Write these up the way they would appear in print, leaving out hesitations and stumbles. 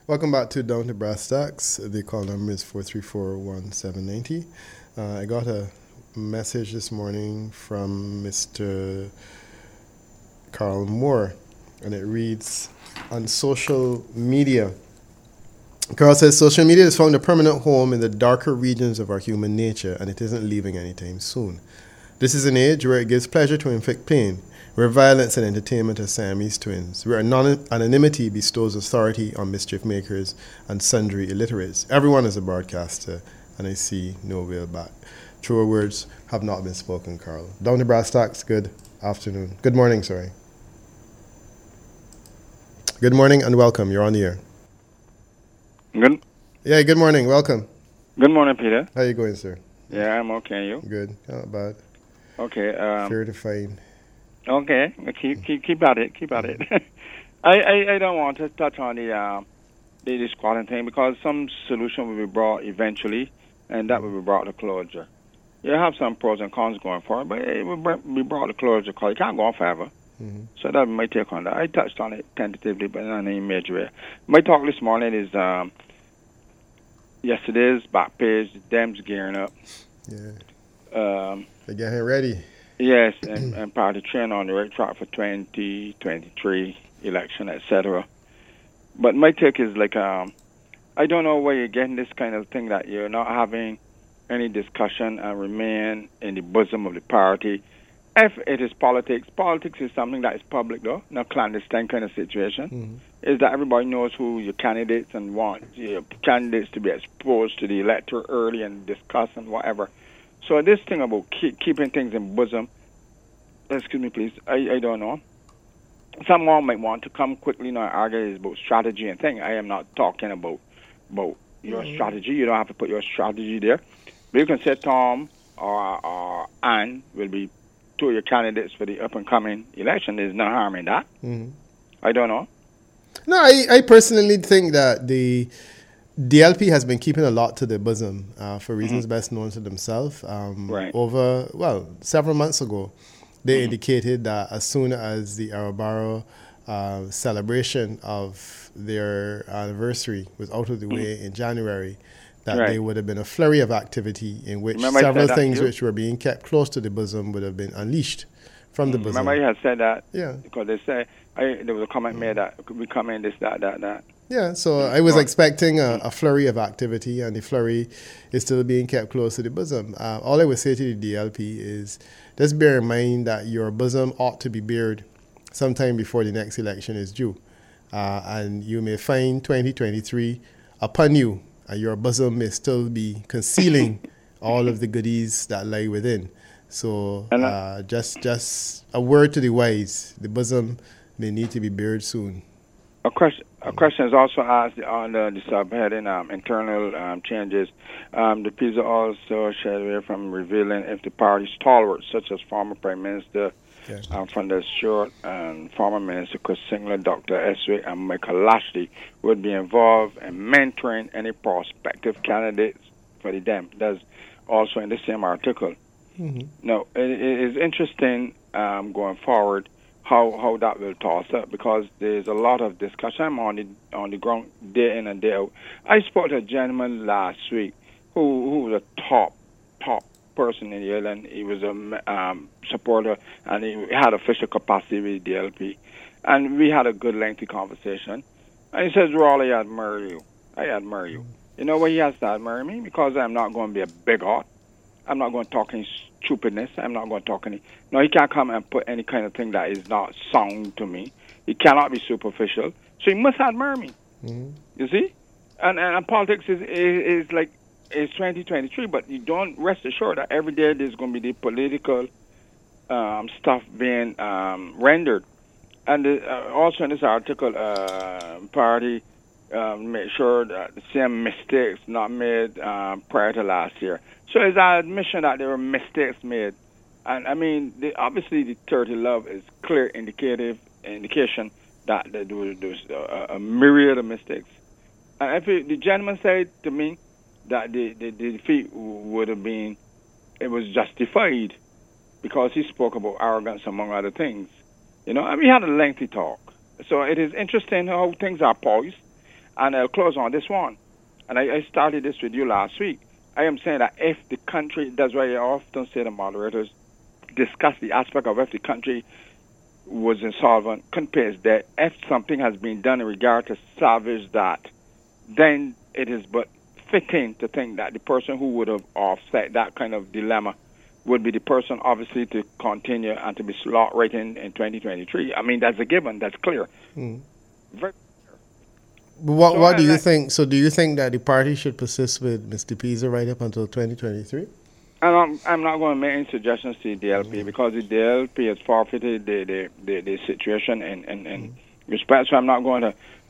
Welcome back to Down to Brass Tacks. The call number is 434-1790. I got a message this morning from Mr. Carl Moore, and it reads, on social media. Carl says, social media has found a permanent home in the darker regions of our human nature, and it isn't leaving anytime soon. This is an age where it gives pleasure to inflict pain, where violence and entertainment are Siamese twins, where anonymity bestows authority on mischief makers and sundry illiterates. Everyone is a broadcaster, and I see no real back. Truer words have not been spoken, Carl. Down to Brass Tacks, good afternoon. Good morning, sorry. Good morning and welcome. You're on the air. Good. Yeah, good morning. Welcome. Good morning, Peter. How you going, sir? Yeah, I'm okay. You? Good. Not bad. Okay. Fair to find. Okay. Keep at it. Keep at it. I don't want to touch on the squatting thing because some solution will be brought eventually, and that will be brought to closure. You have some pros and cons going for it, but it will be brought to closure because it can't go on forever. Mm-hmm. So that my take on that. I touched on it tentatively, but not in any major way. My talk this morning is yesterday's back page. The Dems gearing up. Yeah. They're getting ready. Yes, and part of the train on the right track for 2023 election, etc. But my take is like, I don't know where you're getting this kind of thing that you're not having any discussion and remain in the bosom of the party. If it is politics is something that is public, though, not clandestine kind of situation. Mm-hmm. Is that everybody knows who your candidates and want your candidates to be exposed to the electorate early and discuss and whatever. So this thing about keeping things in bosom, excuse me, please, I don't know. Someone might want to come quickly and argue about strategy and thing. I am not talking about your strategy. You don't have to put your strategy there. But you can say Tom or Ann will be two of your candidates for the up-and-coming election. There's no harm in that. Mm-hmm. I don't know. No, I personally think that the DLP has been keeping a lot to their bosom for reasons best known to themselves. Right. Several months ago, they indicated that as soon as the Arabaro celebration of their anniversary was out of the way in January, that there would have been a flurry of activity in which several things which were being kept close to the bosom would have been unleashed from the bosom. Remember you had said that? Yeah. Because they say, there was a comment made that could we come in this, that. Yeah, so I was expecting a flurry of activity, and the flurry is still being kept close to the bosom. All I would say to the DLP is just bear in mind that your bosom ought to be bared sometime before the next election is due. And you may find 2023 upon you, and your bosom may still be concealing all of the goodies that lie within. So just a word to the wise, the bosom may need to be bared soon. A question is also asked on the subheading, internal changes. The piece also shied away from revealing if the party's stalwarts, such as former Prime Minister Van der Short and former Minister Chris Singler, Dr. Eswick, and Michael Lashley, would be involved in mentoring any prospective candidates for the Dem. That's also in the same article. Mm-hmm. Now, it is interesting going forward how that will toss up, because there's a lot of discussion. I'm on the ground day in and day out. I spoke to a gentleman last week who was a top person in the island. He was a supporter, and he had official capacity with the DLP. And we had a good lengthy conversation. And he says, Raleigh, I admire you. You know why he has to admire me? Because I'm not going to be a bigot. I'm not going to talk any stupidness. I'm not going to talk any... No, he can't come and put any kind of thing that is not sound to me. He cannot be superficial. So he must admire me. Mm-hmm. You see? And politics is like... It's 2023, but you don't rest assured that every day there's going to be the political stuff being rendered. And also in this article, party make sure that the same mistakes not made prior to last year. So it's an admission that there were mistakes made. And I mean, obviously the 30 Love is clear indication that there was a myriad of mistakes. And if the gentleman said to me that the defeat would have been, it was justified because he spoke about arrogance among other things. You know, and we had a lengthy talk. So it is interesting how things are poised. And I'll close on this one. And I started this with you last week. I am saying that if the country, that's why I often say the moderators discuss the aspect of if the country was insolvent, couldn't pay its debt, if something has been done in regard to salvage that, then it is but fitting to think that the person who would have offset that kind of dilemma would be the person, obviously, to continue and to be slot right in 2023. I mean, that's a given. That's clear. Mm. Very What do you think? So do you think that the party should persist with Mr. Pisa right up until 2023? And I'm not going to make any suggestions to the DLP because the DLP has forfeited the situation in respect. So I'm not going to.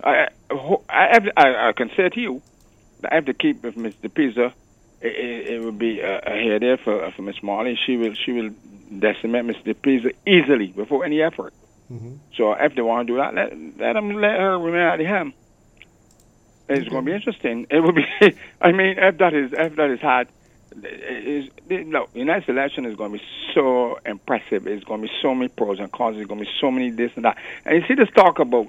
I can say to you that I have to keep with Mr. Pisa. It would be a headache for Miss Marley. She will decimate Mr. Pisa easily without any effort. Mm-hmm. So if they want to do that, let her remain at the helm. It's going to be interesting. It will be. I mean, if that is hard. No, the next election is going to be so impressive. It's going to be so many pros and cons. There's going to be so many this and that. And you see this talk about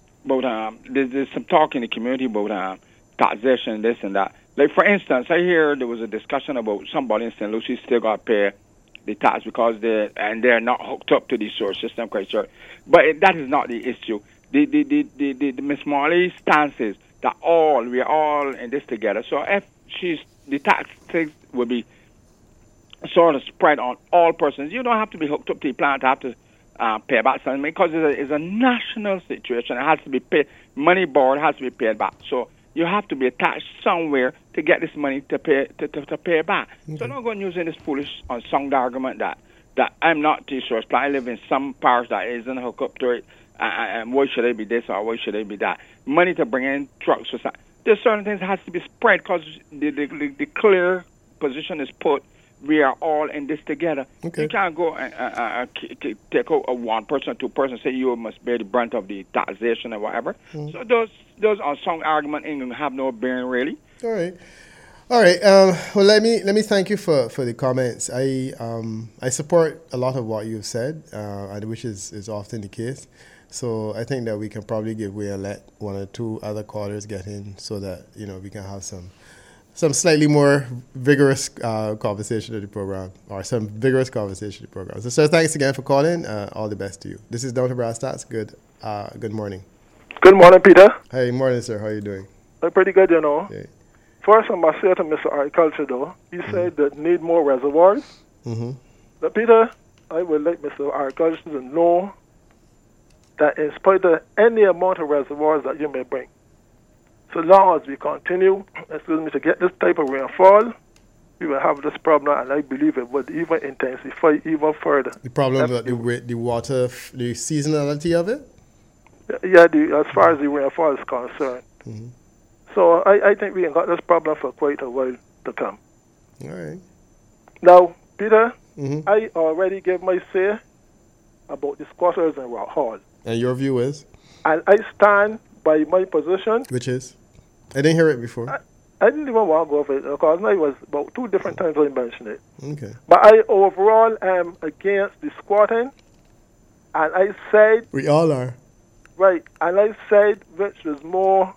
there's some talk in the community about taxation, this and that. Like, for instance, I hear there was a discussion about somebody in St. Lucie still got to pay the tax because they're not hooked up to the sewer system quite sure. But that is not the issue. The Miss Marley's stance is that we are all in this together. So if the tax things will be sort of spread on all persons. You don't have to be hooked up to the plant to have to pay back something because it's a national situation. It has to be paid. Money borrowed has to be paid back. So you have to be attached somewhere to get this money to pay back. Okay. So don't go using this foolish unsung argument that I'm not the source plant. I live in some parish that isn't hooked up to it. And why should I be this or why should I be that? Money to bring in trucks or something. There's certain things that has to be spread because the clear position is put. We are all in this together. Okay. You can't go and take out a one person, two person, say you must bear the brunt of the taxation or whatever. Mm. So those unsung arguments ain't gonna have no bearing really. All right. Well, let me thank you for the comments. I support a lot of what you've said, which is often the case. So I think that we can probably give way and let one or two other callers get in so that we can have some slightly more vigorous conversation of the program, or some vigorous conversation of the program. So, sir, thanks again for calling. All the best to you. This is Down to Brass Tacks. Good morning. Good morning, Peter. Hey, morning, sir. How are you doing? I'm pretty good, Okay. First, I must say to Mr. Agriculture, though, he said that need more reservoirs. Mm-hmm. But, Peter, I would like Mr. Agriculture to know that in spite of any amount of reservoirs that you may bring, so long as we continue, to get this type of rainfall, we will have this problem, and I believe it would even intensify even further. The problem with the water, the seasonality of it? Yeah, as far as the rainfall is concerned. Mm-hmm. So I think we have got this problem for quite a while to come. All right. Now, Peter, mm-hmm. I already gave my say about the squatters in Rock Hall. And your view is? And I stand by my position. Which is? I didn't hear it before. I didn't even want to go over it because now it was about 2 different times I mentioned it. Okay. But I overall am against the squatting. And I said... We all are. Right. And I said which is more...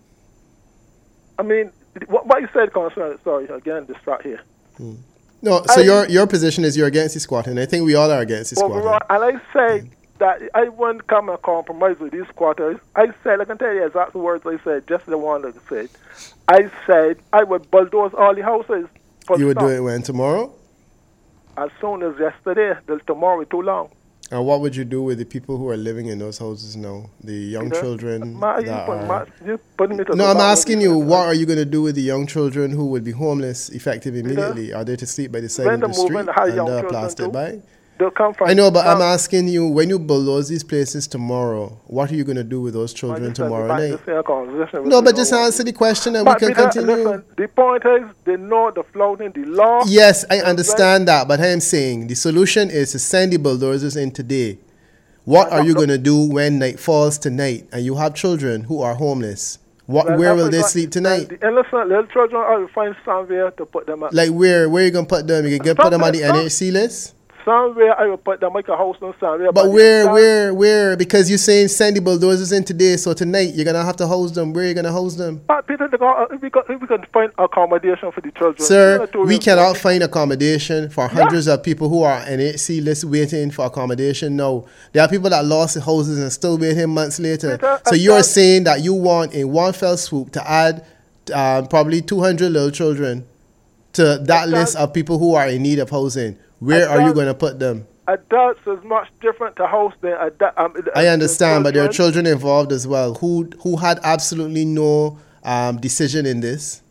I mean, what you said concerning... Sorry, again, distract here. No, so your position is you're against the squatting. I think we all are against the squatting. Overall, and I said... that I wouldn't come and compromise with these squatters. I said, I can tell you exact words I said, just the one that I said. I said I would bulldoze all the houses. You would do it when? Tomorrow? As soon as yesterday. Tomorrow is too long. And what would you do with the people who are living in those houses now? The young children No, I'm asking you, what are you going to do with the young children who would be homeless effective immediately? Are they to sleep by the side of the street under a plastic bag? I know, but I'm asking you, when you bulldoze these places tomorrow, what are you going to do with those children tomorrow night? No, but just answer the question and we can continue. Listen, the point is, they know the flouting the law. Yes, I understand that, but I am saying the solution is to send the bulldozers in today. What are you going to do when night falls tonight and you have children who are homeless? Where will they sleep tonight? The innocent little children, I will find somewhere to put them at. Like where are you going to put them? You can put them on the NHC list? somewhere I will put them like a house on somewhere. But where? Because you're saying send the bulldozers in today, so tonight you're gonna have to host them. Where are you gonna host them? Peter, we can find accommodation for the children. Sir, we cannot find accommodation for hundreds of people who are NHC list waiting for accommodation. No, there are people that lost their houses and still waiting months later. Peter, so you're saying that you want in one fell swoop to add probably 200 little children to that list of people who are in need of housing. Where are you going to put them? Adults is much different to house than I understand, but there are children involved as well who had absolutely no decision in this.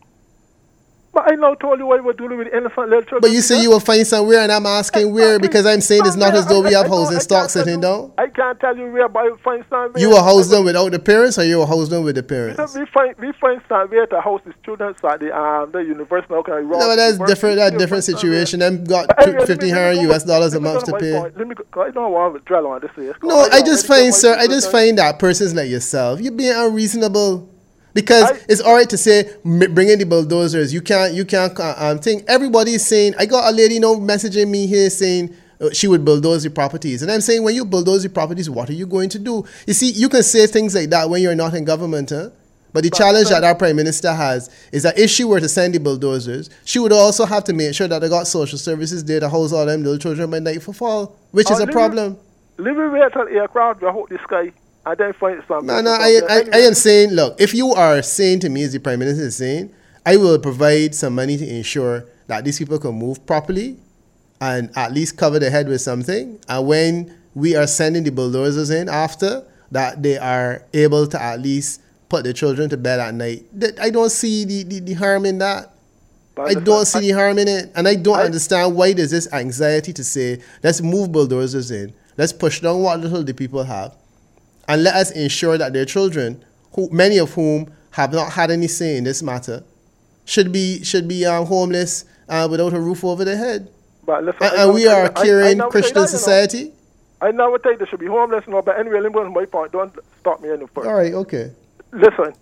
But I now told you what we're doing with innocent little children. But you say you will find somewhere, and I'm asking where, because I'm saying it's not as though we have housing stock sitting down. I can't tell you where, but I will find somewhere. You will house them without the parents, or you will house them with the parents? We find somewhere to house the students at the university. Okay, no, but that's different. That's different situation. I've got $1,500 a month to pay. I don't want to dwell on this here. No, I just find that persons like yourself, you're being unreasonable. Because it's all right to say, bring in the bulldozers. You can't think. Everybody is saying, I got a lady messaging me here saying she would bulldoze the properties. And I'm saying, when you bulldoze the properties, what are you going to do? You see, you can say things like that when you're not in government, huh? But the challenge that our Prime Minister has is that if she were to send the bulldozers, she would also have to make sure that they got social services there to house all them little children by night for fall, which is a problem. Let me wait till aircraft will hold the sky. I don't find something. No, I am saying, look, if you are saying to me, as the Prime Minister is saying, I will provide some money to ensure that these people can move properly and at least cover their head with something. And when we are sending the bulldozers in after, that they are able to at least put the children to bed at night. I don't see the harm in that. I don't see the harm in it. And I don't understand why there's this anxiety to say, let's move bulldozers in. Let's push down what little the people have. And let us ensure that their children, many of whom have not had any say in this matter, should be homeless without a roof over their head. But listen, and we are a caring Christian society. I never tell you they should be homeless, but anyway, let me go to my point. Don't stop me any further. All right, okay. Listen,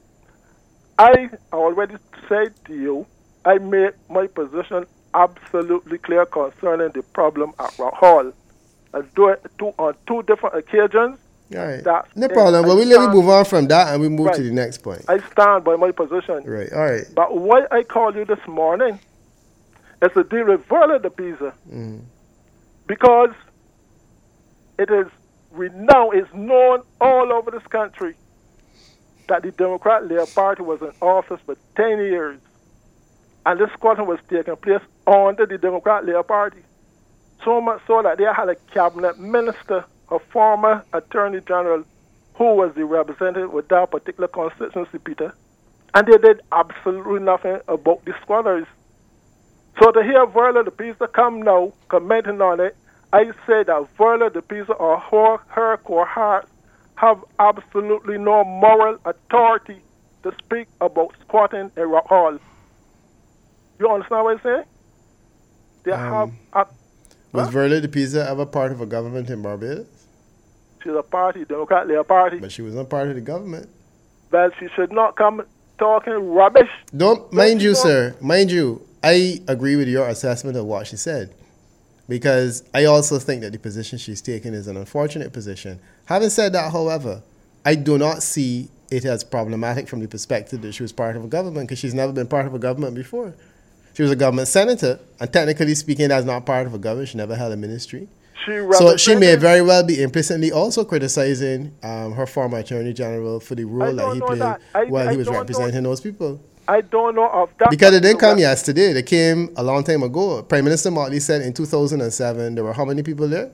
I already said to you, I made my position absolutely clear concerning the problem at Rock Hall. I do it on two different occasions. All right. No problem. But let me move on from that and we move to the next point. I stand by my position. Right. All right. But why I called you this morning is to deal with Verla de Pisa. Because it's known all over this country that the Democrat Labour Party was in office for 10 years. And this squatting was taking place under the Democrat Labour Party. So much so that they had a cabinet minister, a former attorney general, who was the representative with that particular constituency, Peter. And they did absolutely nothing about the squatters. So to hear Verla de Pisa come now, commenting on it, I say that Verla de Pisa or her cohorts have absolutely no moral authority to speak about squatting in Rock Hall. You understand what I'm saying? They have... Was Verla de Pisa ever part of a government in Barbados? She's a party, Democrat Labour Party. But she was not part of the government. But she should not come talking rubbish. Mind you, I agree with your assessment of what she said. Because I also think that the position she's taken is an unfortunate position. Having said that, however, I do not see it as problematic from the perspective that she was part of a government, because she's never been part of a government before. She was a government senator, and technically speaking, that's not part of a government. She never held a ministry. So she may very well be implicitly also criticizing her former attorney general for the role that he played while he was representing those people. I don't know of that. Because it didn't come yesterday. They came a long time ago. Prime Minister Motley said in 2007 there were how many people there?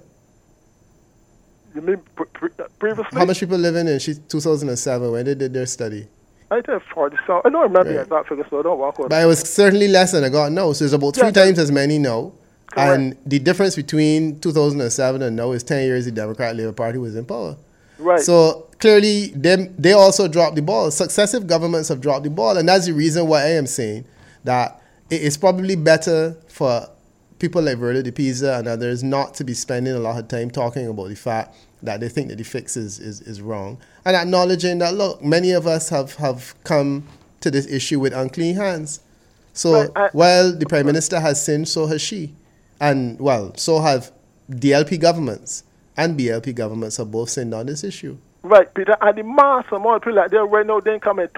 You mean previously? How much people living in 2007 when they did their study? I think 40. So I don't remember the exact figure, so I don't walk with it. But it was certainly less than I got now. So there's about three times as many now. Correct. And the difference between 2007 and now is 10 years the Democrat Labour Party was in power. Right. So clearly, they also dropped the ball. Successive governments have dropped the ball. And that's the reason why I am saying that it's probably better for people like Verla de Pisa and others not to be spending a lot of time talking about the fact that they think that the fix is wrong. And acknowledging that, look, many of us have come to this issue with unclean hands. So while the Prime Minister has sinned, so has she. And, well, so have DLP governments and BLP governments are both saying on this issue. Right, Peter. And the mass amount of people like they're right now, they come in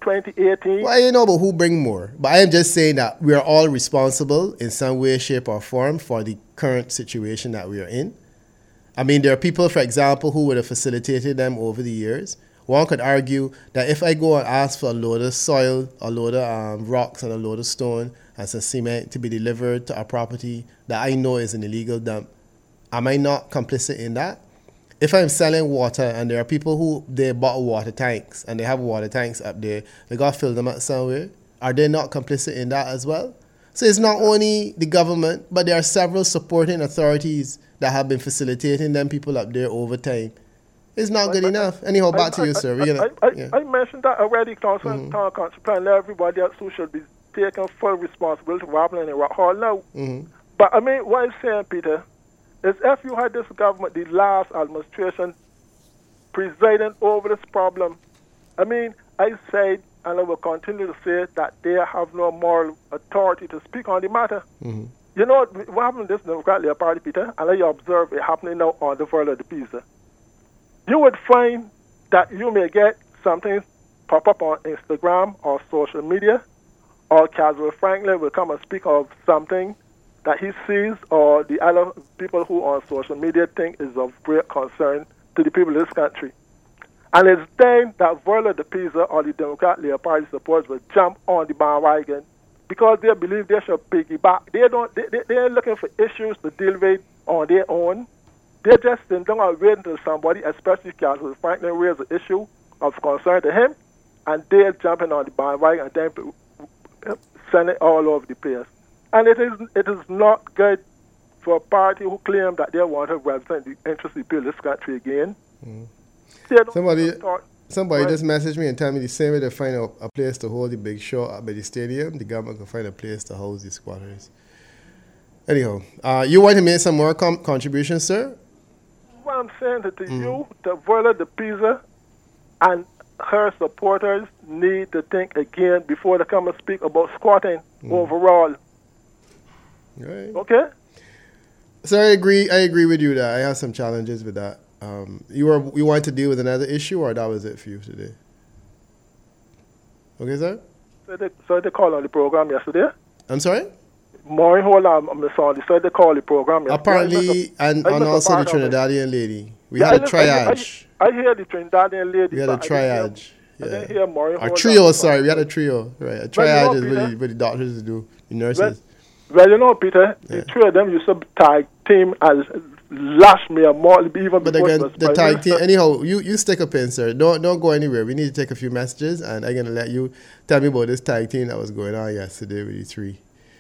2018. Well, you know, but who bring more? But I am just saying that we are all responsible in some way, shape, or form for the current situation that we are in. I mean, there are people, for example, who would have facilitated them over the years. One could argue that if I go and ask for a load of soil, a load of rocks, and a load of stone and some cement to be delivered to a property that I know is an illegal dump, am I not complicit in that? If I'm selling water and there are people who they bought water tanks and they have water tanks up there, they got to fill them up somewhere, are they not complicit in that as well? So it's not only the government, but there are several supporting authorities that have been facilitating them people up there over time. It's not good enough. Anyhow, back to you, sir. I mentioned that already, Council and everybody else who should be taking full responsibility for happening in Rock Hall now. But I mean, what I'm saying, Peter, is if you had this government, the last administration, presiding over this problem, I mean, I said, and I will continue to say, that they have no moral authority to speak on the matter. You know what happened in this Democratic Party, Peter, and I observe it happening now on the World of the Pizza. You would find that you may get something pop up on Instagram or social media, or Caswell Franklin will come and speak of something that he sees or the other people who on social media think is of great concern to the people of this country. And it's then that World the Pizza or the Democratic Party supporters will jump on the bandwagon because they believe they should piggyback. They're looking for issues to deal with on their own. They just don't wait until somebody, especially Caswell Franklin, raises an issue of concern to him, and they're jumping on the bandwagon and then sending it all over the place. And it is not good for a party who claim that they want to represent the interests of the people of this country again. Somebody just messaged me and told me the same way they find a place to hold the big show up by the stadium, the government can find a place to house the squatters. Anyhow, you want to make some more contributions, sir? What I'm saying to you, the World the Pizza and her supporters need to think again before they come and speak about squatting overall. Right. Okay? So I agree with you that I have some challenges with that. You wanted to deal with another issue, or that was it for you today? Okay, sir? So they called on the program yesterday. I'm sorry? Maureen Holland, Miss Sandy, so they called the program yesterday. Apparently, and also the Trinidadian lady. We had a triage. I hear the Trinidadian lady. We had a triage. I didn't hear Maureen Holland. A trio, sorry. We had a trio. Right. A triage is what the doctors do, the nurses. Well, you know, Peter, the three of them used to tag team as Lashmere more even but again, the tag team. Anyhow, you stick a pin, sir. Don't go anywhere. We need to take a few messages, and I'm gonna let you tell me about this tag team that was going on yesterday with the three,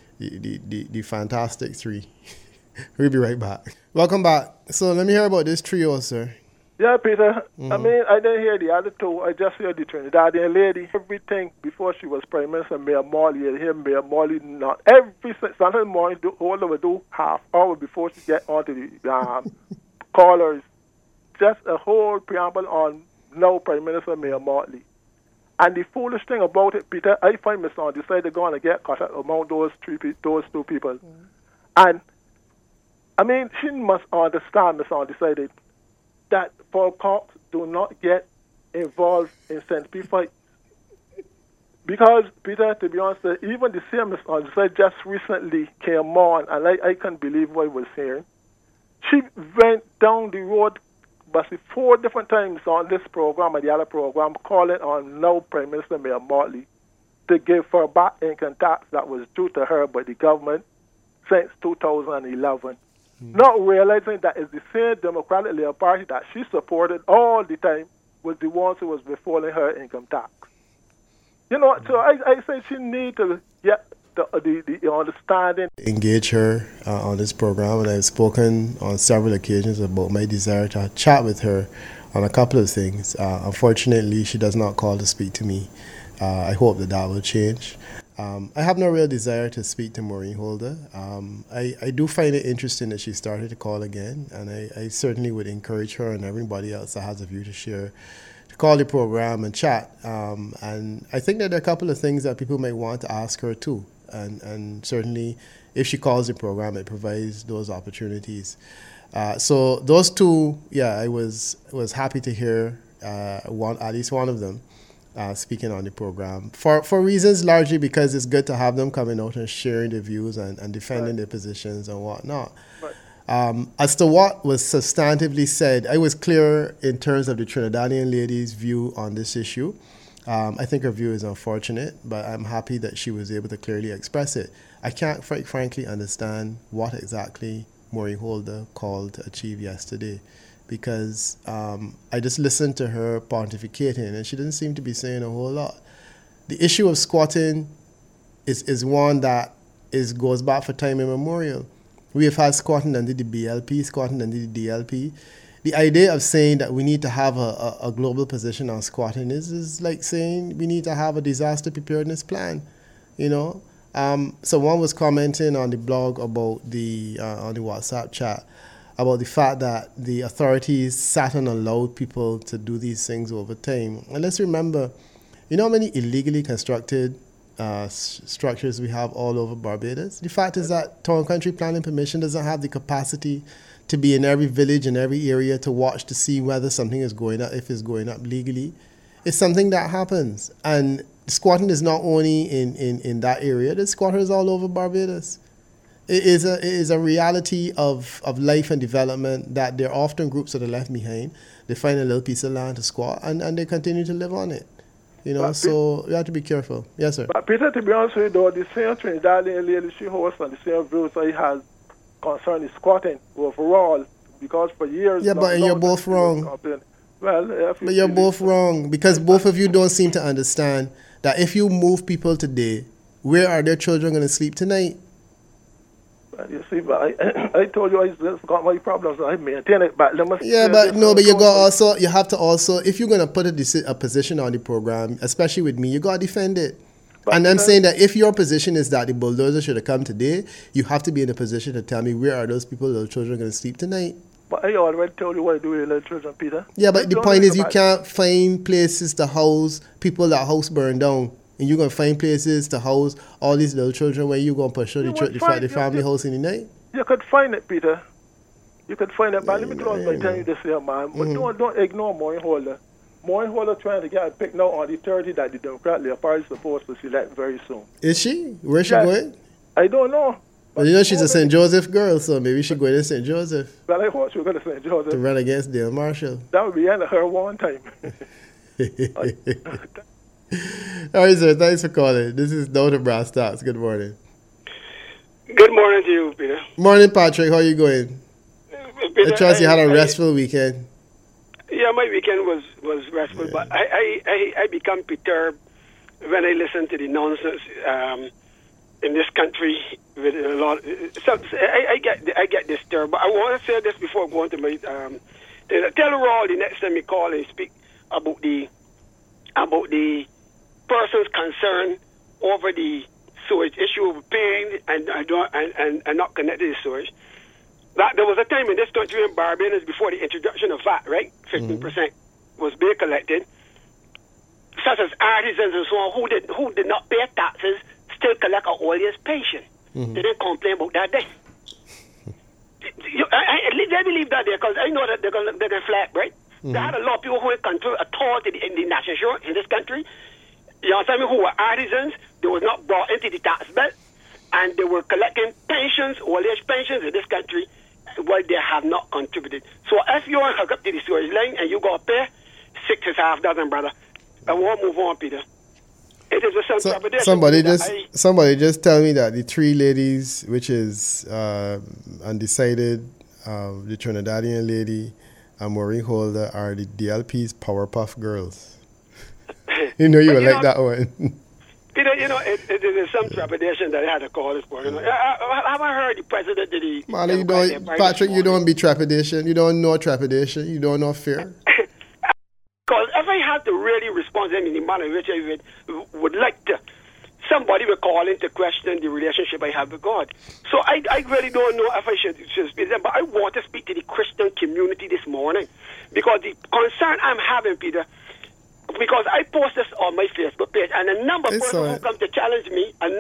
the fantastic three. We'll be right back. Welcome back. So let me hear about this trio, sir. Yeah, Peter. I mean, I didn't hear the other two. I just heard the Trinidadian lady. Everything before she was Prime Minister, Mayor Morley, I hear Mayor Morley not every Sunday morning, all of her do half hour before she get onto the callers. Just a whole preamble on now Prime Minister Mayor Morley. And the foolish thing about it, Peter, I find Miss On decided to go on and get caught up among those two people. And I mean, she must understand, Miss On decided, that Paul Cox do not get involved in centipede fights. Because, Peter, to be honest, even the same Miss Andrews just recently came on, and I can't believe what I was hearing. She went down the road, but 4 different times on this program and the other program, calling on now Prime Minister Mayor Morley to give her back income tax that was due to her by the government since 2011. Not realizing that it's the same Democratic Labour Party that she supported all the time was the ones who was withholding her income tax. You know, so I say she need to get the understanding. Engage her on this program, and I've spoken on several occasions about my desire to chat with her on a couple of things. Unfortunately, she does not call to speak to me. I hope that will change. I have no real desire to speak to Maureen Holder. I do find it interesting that she started to call again, and I certainly would encourage her and everybody else that has a view to share to call the program and chat. And I think that there are a couple of things that people may want to ask her too. and certainly if she calls the program, it provides those opportunities. So those two, I was happy to hear at least one of them speaking on the program for reasons largely because it's good to have them coming out and sharing their views and defending their positions and whatnot. As to what was substantively said, I was clear in terms of the Trinidadian lady's view on this issue. I think her view is unfortunate, but I'm happy that she was able to clearly express it. I can't frankly understand what exactly Maureen Holder called to achieve yesterday, because I just listened to her pontificating and she didn't seem to be saying a whole lot. The issue of squatting is one that goes back for time immemorial. We have had squatting under the BLP, squatting under the DLP. The idea of saying that we need to have a global position on squatting is like saying we need to have a disaster preparedness plan, Someone was commenting on the blog about on the WhatsApp chat about the fact that the authorities sat and allowed people to do these things over time. And let's remember, how many illegally constructed structures we have all over Barbados? The fact is that Town Country Planning Permission doesn't have the capacity to be in every village and every area to watch to see whether something is going up, if it's going up legally. It's something that happens. And squatting is not only in that area, the squatters all over Barbados. It is a reality of life and development that there are often groups that are left behind. They find a little piece of land to squat and they continue to live on it. So you have to be careful. Yes, sir. But Peter, to be honest with you, though, the same Trinidadian lady she hosts and the same views I has concerning squatting overall, because for years... Yeah, but you're both wrong. Well, but you're both wrong, because both of you don't seem to understand that if you move people today, where are their children going to sleep tonight? You see, but I told you I just got my problems. I maintain it, but but you have to also, if you're going to put a position on the program, especially with me, you got to defend it. But and I'm saying that if your position is that the bulldozer should have come today, you have to be in a position to tell me where are those people, those children going to sleep tonight. But I already told you what I do with little children, Peter. Yeah, but the point is you can't find places to house people that house burned down. And you're going to find places to house all these little children where you're going to push the family house in the night? You could find it, Peter. You could find it. But let me close by telling you this here, man. But don't ignore Maureen Holder. Maureen Holder trying to get a pick now on the 30 that the Democratic Party is supposed to select very soon. Is she? Where's she going? I don't know. But she's a St. Joseph girl, so maybe she going to St. Joseph. Well, I hope she's going to St. Joseph. To run against Dale Marshall. That would be end of her one time. All right, sir. Thanks for calling. This is Dr. Brass Stocks. Good morning. Good morning to you, Peter. Morning, Patrick. How are you going? Peter, I trust you had a restful weekend. Yeah, my weekend was restful, but I become perturbed when I listen to the nonsense in this country with a lot. So I get disturbed. But I want to say this before going to my tell Raw the next time you call and speak about the person's concern over the sewage issue of paying and not connected to sewage. That there was a time in this country in Barbados before the introduction of VAT, right? 15% was being collected, such as artisans and so on who did not pay taxes still collect an earlier pension. They didn't complain about that day. Let me leave that there because I know that they're going to flag, right? There had a lot of people who control authority in the national insurance in this country. You understand me? Who were artisans, they were not brought into the tax bill, and they were collecting pensions, old age pensions in this country, while they have not contributed. So if you want to hook up to the sewage line and you got to pay $6,500, brother, I won't move on, Peter. It is a somebody just tell me that the three ladies, which is undecided, the Trinidadian lady, and Maureen Holder, are the DLP's Powerpuff Girls. You would like that one. Peter, it is some trepidation that I had to call this morning. Have I heard the president did he? Man, Patrick, you don't be trepidation. You don't know trepidation. You don't know fear. Because if I had to really respond in the manner in which I would like to, somebody will call into question the relationship I have with God. So I really don't know if I should speak to them, but I want to speak to the Christian community this morning because the concern I'm having, Peter, because I post this on my Facebook page, and a number of It's persons who come to challenge me, are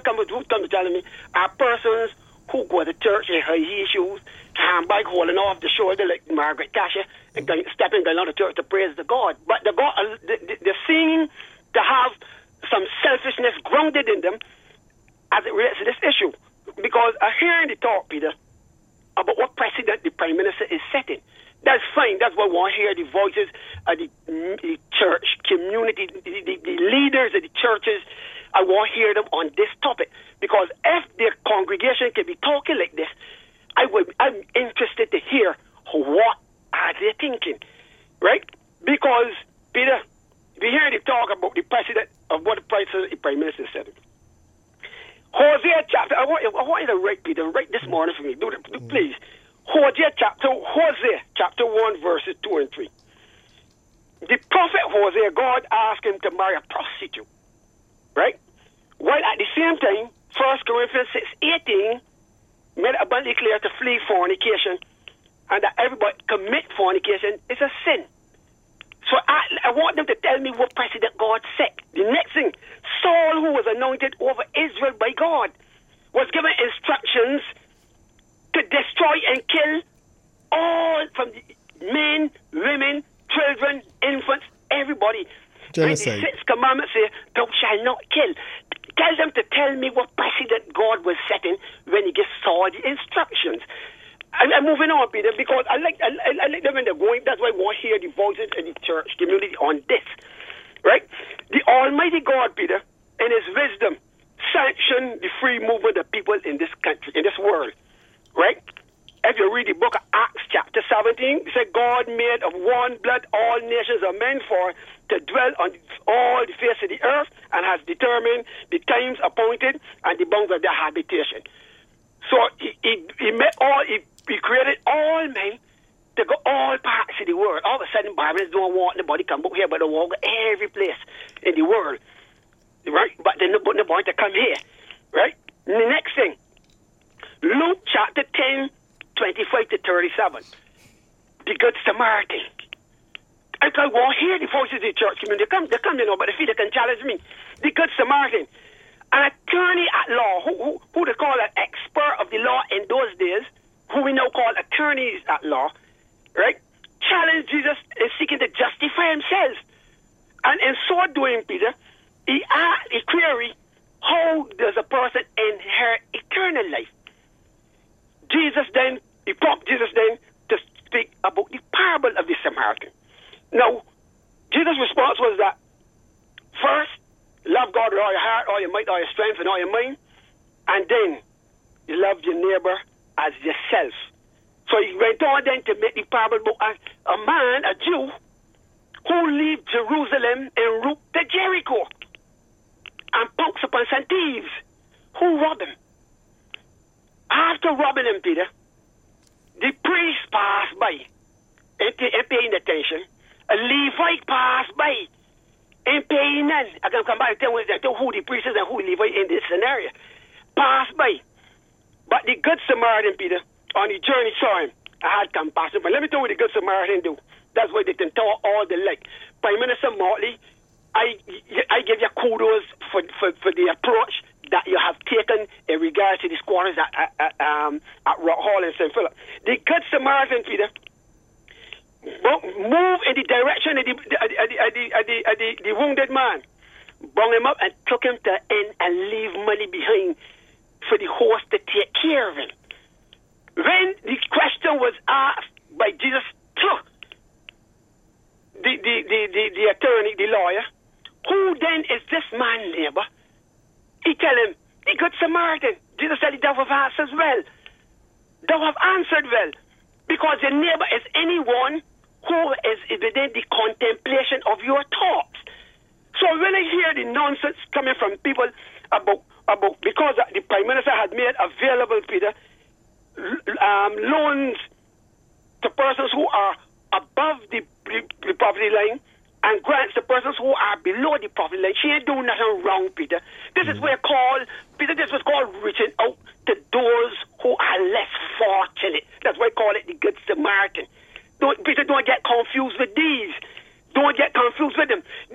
persons who go to church in high heel shoes, handbag holding off the shoulder like Margaret Thatcher, and stepping down the church to praise the God. But they seem to have some selfishness grounded in them as it relates to this issue. Because I hear the talk, Peter, about what precedent the Prime Minister is setting. That's fine. That's why I want to hear the voices of the church community, the leaders of the churches. I want to hear them on this topic. Because if their congregation can be talking like this, I'm interested to hear what are they thinking, right? Because, Peter, we hear the talk about the precedent of what the Prime Minister said. Hosea chapter, I want you to write, Peter, write this morning for me, please. Hosea chapter 1, verses 2 and 3. The prophet Hosea, God asked him to marry a prostitute, right? While at the same time, 1 Corinthians 6:18 made it abundantly clear to flee fornication, and that everybody commit fornication is a sin. So I want them to tell me what precedent God set. The next thing, Saul, who was anointed over Israel by God, was given instructions to destroy and kill all from the men, women, children, infants, everybody. Genocide. And the 6th commandment says, thou shalt not kill. Tell them to tell me what precedent God was setting when he gave Saul the instructions. I'm moving on, Peter, because I like them when they're going. That's why I want to hear the voices of the church community on this, right? The Almighty God, Peter, in his wisdom, sanctioned the free movement of people in this country, in this world, right? If you read the book of Acts chapter 17, it said God made of one blood all nations of men for to dwell on all the face of the earth, and has determined the times appointed and the bounds of their habitation. So he created all men to go all parts of the world. All of a sudden, Bibles don't want nobody come up here, but they want to go every place in the world, right? But they don't want to come here, right? And the next thing, Luke chapter 10, 25 to 37, the Good Samaritan. I want to hear the voices of the church community. They come, but they feel they can challenge me. The Good Samaritan, an attorney at law, who they call an expert of the law in those days, who we now call attorneys at law, right? Challenged Jesus in seeking to justify himself. And in so doing, Peter, he queried, how does a person inherit eternal life? He prompted Jesus then to speak about the parable of the Samaritan. Now, Jesus' response was that, first, love God with all your heart, all your might, all your strength, and all your mind, and then you love your neighbor as yourself. So he went on then to make the parable about a man, a Jew, who left Jerusalem en route to Jericho, and pounced upon some thieves who robbed him. After robbing him, Peter, the priest passed by and paying attention. A Levite passed by and paying none. I can come back and tell who the priest is and who the Levite in this scenario. Passed by. But the Good Samaritan, Peter, on the journey saw him. I had compassion. But let me tell you what the Good Samaritan do. That's why they can tell all the like. Prime Minister Motley, I give you kudos for the approach that you have taken in regard to the squatters at Rock Hall in St. Philip. The Good Samaritan, Peter, move in the direction of the wounded man, brought him up and took him to the inn and leave money behind for the host to take care of him. When the question was asked by Jesus to the attorney, the lawyer, who then is this man neighbor? He tell him, the Good Samaritan. Jesus said, thou have answered well. Thou have answered well. Because your neighbor is anyone who is within the contemplation of your thoughts. So when I hear the nonsense coming from people about because the Prime Minister had made available, Peter, loans to persons who are above the poverty line and grants to persons who are below the poverty line. She ain't doing nothing wrong, Peter. This is what this was called reaching out to those who are less fortunate. That's why I call it the Good Samaritan. Peter, don't get confused with these. Don't get confused with them.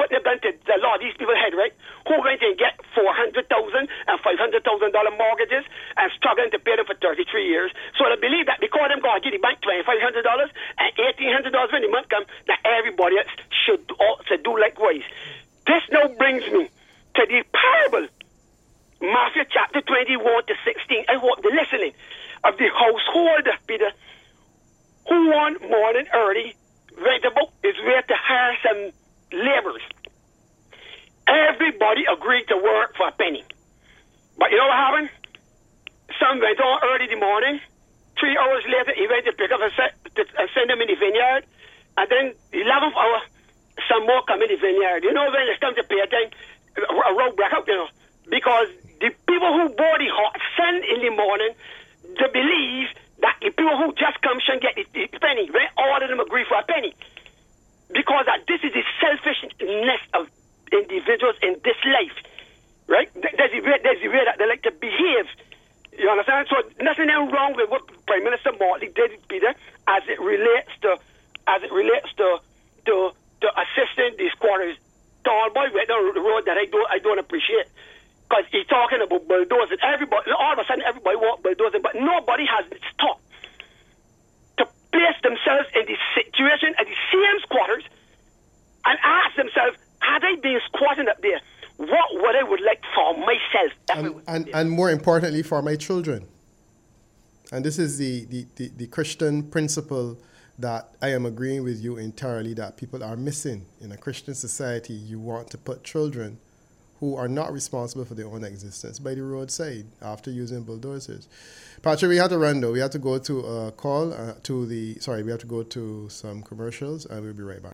put their gun to the law, these people head, right? Who went and get $400,000 and $500,000 mortgages and struggling to pay them for 33 years. So I believe that because them going to give the bank $2,500 and $1,800 when the month comes, that everybody else should also do likewise. This now brings me to the parable, Matthew chapter 21 to 16. I hope they're listening. Of the household, Peter, who one morning early went about his way to hire some laborers. Everybody agreed to work for a penny. But you know what happened? Some went on early in the morning. 3 hours later, he went to pick up and send them in the vineyard. And then 11th hour, some more come in the vineyard. You know, when it comes to pay time, a road break out, you know. Because the people who bought the hot sun in the morning, they believe that the people who just come shouldn't get the penny. When all of them agree for a penny. Because this is the selfishness of individuals in this life. Right? There's the way that they like to behave. You understand? So nothing wrong with what Prime Minister Mortley did, Peter, as it relates to assisting the squatters. Tall boy went down the road that I don't appreciate. Because he's talking about bulldozing. Everybody, all of a sudden, everybody wants bulldozing, but nobody has stopped to place themselves in the situation at the same squatters and ask themselves, had I been squatting up there, what would I would like for myself? And more importantly, for my children. And this is the Christian principle that I am agreeing with you entirely that people are missing. In a Christian society, you want to put children who are not responsible for their own existence by the roadside after using bulldozers. Patrick, we have to run though. We have to go to a call we have to go to some commercials and we'll be right back.